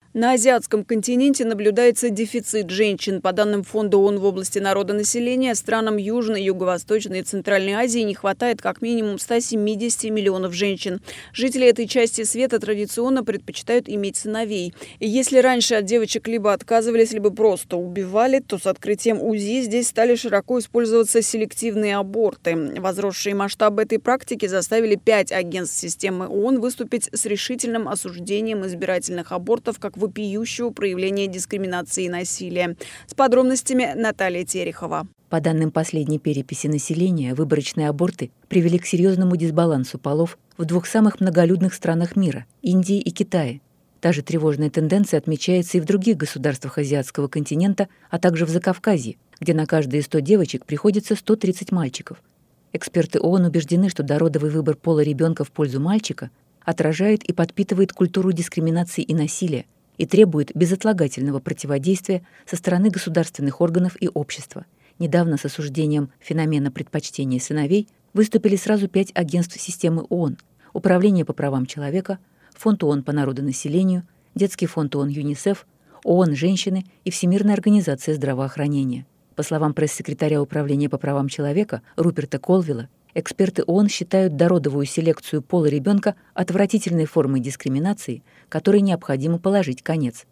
На азиатском континенте наблюдается дефицит женщин. По данным Фонда ООН в области народонаселения, странам Южной, Юго-Восточной и Центральной Азии не хватает как минимум 170 миллионов женщин. Жители этой части света традиционно предпочитают иметь сыновей. И если раньше от девочек либо отказывались, либо просто убивали, то с открытием УЗИ здесь стали широко использоваться селективные аборты. Возросшие масштабы этой практики заставили 5 агентств системы ООН выступить с решительным осуждением избирательных абортов как вопиющего проявления дискриминации и насилия. С подробностями Наталья Терехова. По данным последней переписи населения, выборочные аборты привели к серьезному дисбалансу полов в двух самых многолюдных странах мира – Индии и Китае. Та же тревожная тенденция отмечается и в других государствах азиатского континента, а также в Закавказье, где на каждые 100 девочек приходится 130 мальчиков. Эксперты ООН убеждены, что дородовый выбор пола ребенка в пользу мальчика отражает и подпитывает культуру дискриминации и насилия и требует безотлагательного противодействия со стороны государственных органов и общества. Недавно с осуждением феномена предпочтения сыновей выступили сразу 5 агентств системы ООН: Управление по правам человека, Фонд ООН по народонаселению, Детский фонд ООН ЮНИСЕФ, ООН «Женщины» и Всемирная организация здравоохранения. По словам пресс-секретаря Управления по правам человека Руперта Колвилла, эксперты ООН считают дородовую селекцию пола ребенка отвратительной формой дискриминации, которой необходимо положить конец.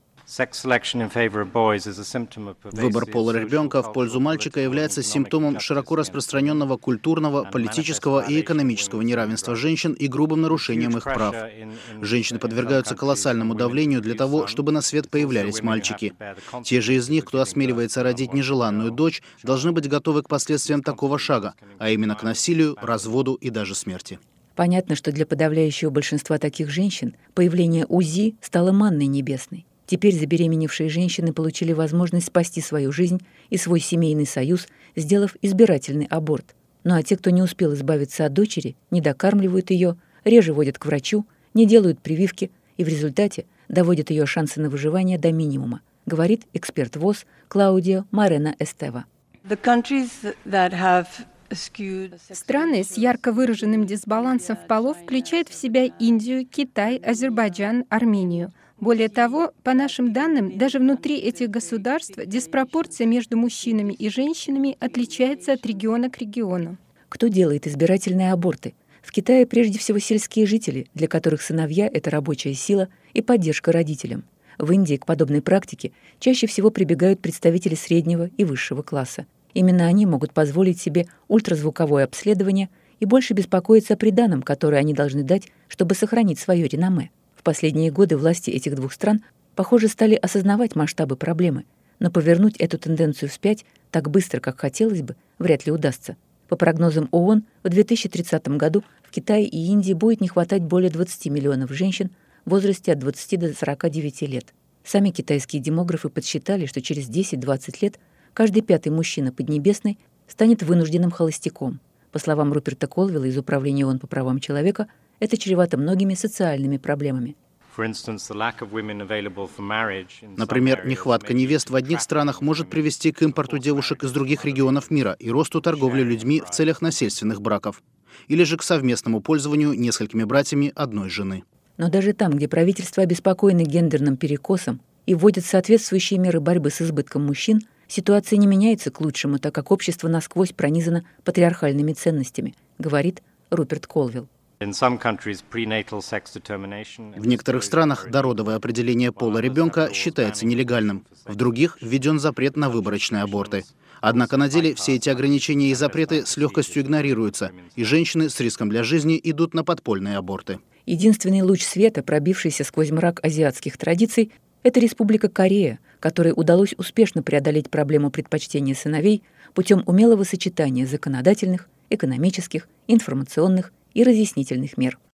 Выбор пола ребенка в пользу мальчика является симптомом широко распространенного культурного, политического и экономического неравенства женщин и грубым нарушением их прав. Женщины подвергаются колоссальному давлению для того, чтобы на свет появлялись мальчики. Те же из них, кто осмеливается родить нежеланную дочь, должны быть готовы к последствиям такого шага, а именно к насилию, разводу и даже смерти. Понятно, что для подавляющего большинства таких женщин появление УЗИ стало манной небесной. Теперь забеременевшие женщины получили возможность спасти свою жизнь и свой семейный союз, сделав избирательный аборт. Ну а те, кто не успел избавиться от дочери, не докармливают ее, реже водят к врачу, не делают прививки и в результате доводят ее шансы на выживание до минимума, говорит эксперт ВОЗ Клаудио Морено Эстева. Страны с ярко выраженным дисбалансом полов включают в себя Индию, Китай, Азербайджан, Армению. Более того, по нашим данным, даже внутри этих государств диспропорция между мужчинами и женщинами отличается от региона к региону. Кто делает избирательные аборты? В Китае прежде всего сельские жители, для которых сыновья – это рабочая сила и поддержка родителям. В Индии к подобной практике чаще всего прибегают представители среднего и высшего класса. Именно они могут позволить себе ультразвуковое обследование и больше беспокоиться о приданом, которое они должны дать, чтобы сохранить свое реноме. В последние годы власти этих двух стран, похоже, стали осознавать масштабы проблемы, но повернуть эту тенденцию вспять так быстро, как хотелось бы, вряд ли удастся. По прогнозам ООН, в 2030 году в Китае и Индии будет не хватать более 20 миллионов женщин в возрасте от 20 до 49 лет. Сами китайские демографы подсчитали, что через 10-20 лет каждый 5-й мужчина Поднебесной станет вынужденным холостяком. По словам Руперта Колвилла из Управления ООН по правам человека, это чревато многими социальными проблемами. Например, нехватка невест в одних странах может привести к импорту девушек из других регионов мира и росту торговли людьми в целях насильственных браков. Или же к совместному пользованию несколькими братьями одной жены. Но даже там, где правительство обеспокоено гендерным перекосом и вводят соответствующие меры борьбы с избытком мужчин, ситуация не меняется к лучшему, так как общество насквозь пронизано патриархальными ценностями, говорит Руперт Колвилл. В некоторых странах дородовое определение пола ребенка считается нелегальным. В других введен запрет на выборочные аборты. Однако на деле все эти ограничения и запреты с легкостью игнорируются, и женщины с риском для жизни идут на подпольные аборты. Единственный луч света, пробившийся сквозь мрак азиатских традиций, это Республика Корея, которой удалось успешно преодолеть проблему предпочтения сыновей путем умелого сочетания законодательных, экономических, информационных и разъяснительных мер.